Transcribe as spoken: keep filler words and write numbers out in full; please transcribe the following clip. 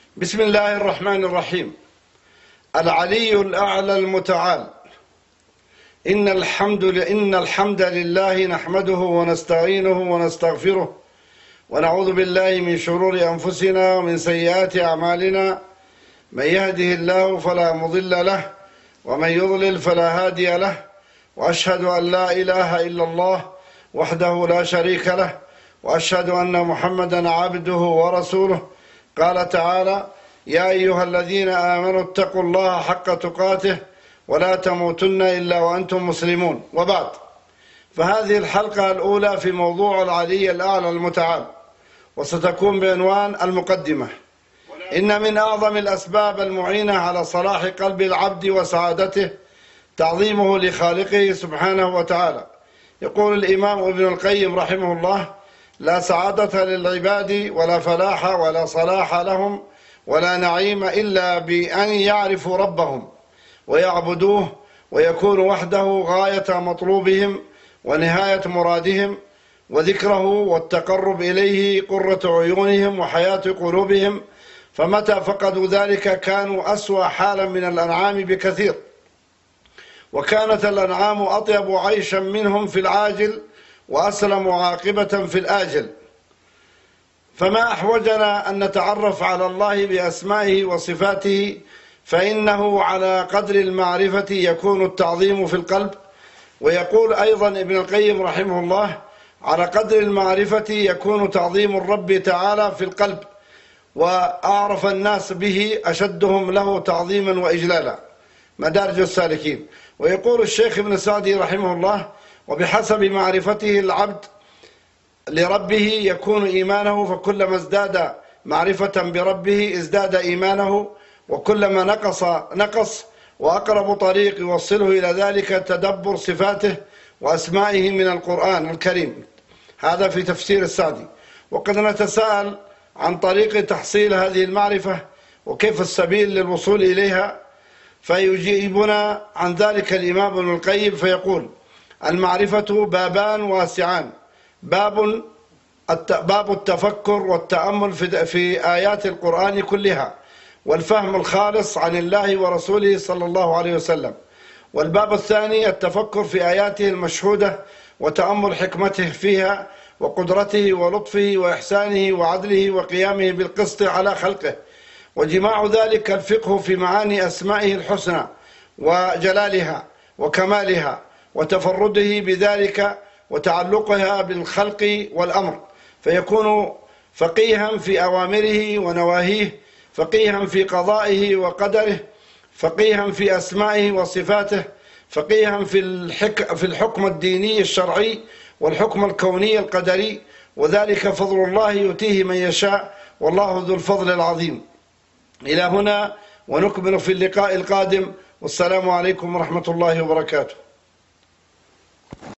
بسم الله الرحمن الرحيم. العلي الأعلى المتعال. إن الحمد إن الحمد لله نحمده ونستعينه ونستغفره ونعوذ بالله من شرور أنفسنا ومن سيئات أعمالنا. من يهده الله فلا مضل له ومن يضلل فلا هادي له، وأشهد أن لا إله إلا الله وحده لا شريك له، وأشهد أن محمدا عبده ورسوله. قال تعالى: يا أيها الذين آمنوا اتقوا الله حق تقاته ولا تموتن إلا وأنتم مسلمون. وبعد، فهذه الحلقة الأولى في موضوع العلي الأعلى المتعال، وستكون بعنوان المقدمة. إن من أعظم الأسباب المعينة على صلاح قلب العبد وسعادته تعظيمه لخالقه سبحانه وتعالى. يقول الإمام ابن القيم رحمه الله: لا سعادة للعباد ولا فلاح ولا صلاح لهم ولا نعيم إلا بأن يعرفوا ربهم ويعبدوه ويكون وحده غاية مطلوبهم ونهاية مرادهم، وذكره والتقرب إليه قرة عيونهم وحياة قلوبهم. فمتى فقدوا ذلك كانوا أسوأ حالا من الأنعام بكثير، وكانت الأنعام أطيب عيشا منهم في العاجل وأسلم عاقبة في الآجل. فما أحوجنا أن نتعرف على الله بأسمائه وصفاته، فإنه على قدر المعرفة يكون التعظيم في القلب. ويقول أيضا ابن القيم رحمه الله: على قدر المعرفة يكون تعظيم الرب تعالى في القلب، وأعرف الناس به أشدهم له تعظيما وإجلالا. مدارج السالكين. ويقول الشيخ ابن سعدي رحمه الله: وبحسب معرفته العبد لربه يكون إيمانه، فكلما ازداد معرفة بربه ازداد إيمانه، وكلما نقص نقص. وأقرب طريق يوصله إلى ذلك تدبر صفاته وأسمائه من القرآن الكريم. هذا في تفسير السعدي. وقد نتساءل عن طريق تحصيل هذه المعرفة وكيف السبيل للوصول إليها، فيجيبنا عن ذلك الإمام ابن القيم فيقول: المعرفة بابان واسعان. باب باب التفكر والتأمل في آيات القرآن كلها، والفهم الخالص عن الله ورسوله صلى الله عليه وسلم. والباب الثاني التفكر في آياته المشهودة وتأمل حكمته فيها وقدرته ولطفه وإحسانه وعدله وقيامه بالقسط على خلقه، وجماع ذلك الفقه في معاني أسمائه الحسنى وجلالها وكمالها وتفرده بذلك وتعلقها بالخلق والأمر، فيكون فقيها في أوامره ونواهيه، فقيها في قضائه وقدره، فقيها في أسمائه وصفاته، فقيها في الحك في الحكم الديني الشرعي والحكم الكوني القدري. وذلك فضل الله يؤتيه من يشاء، والله ذو الفضل العظيم. إلى هنا، ونكمل في اللقاء القادم، والسلام عليكم ورحمة الله وبركاته.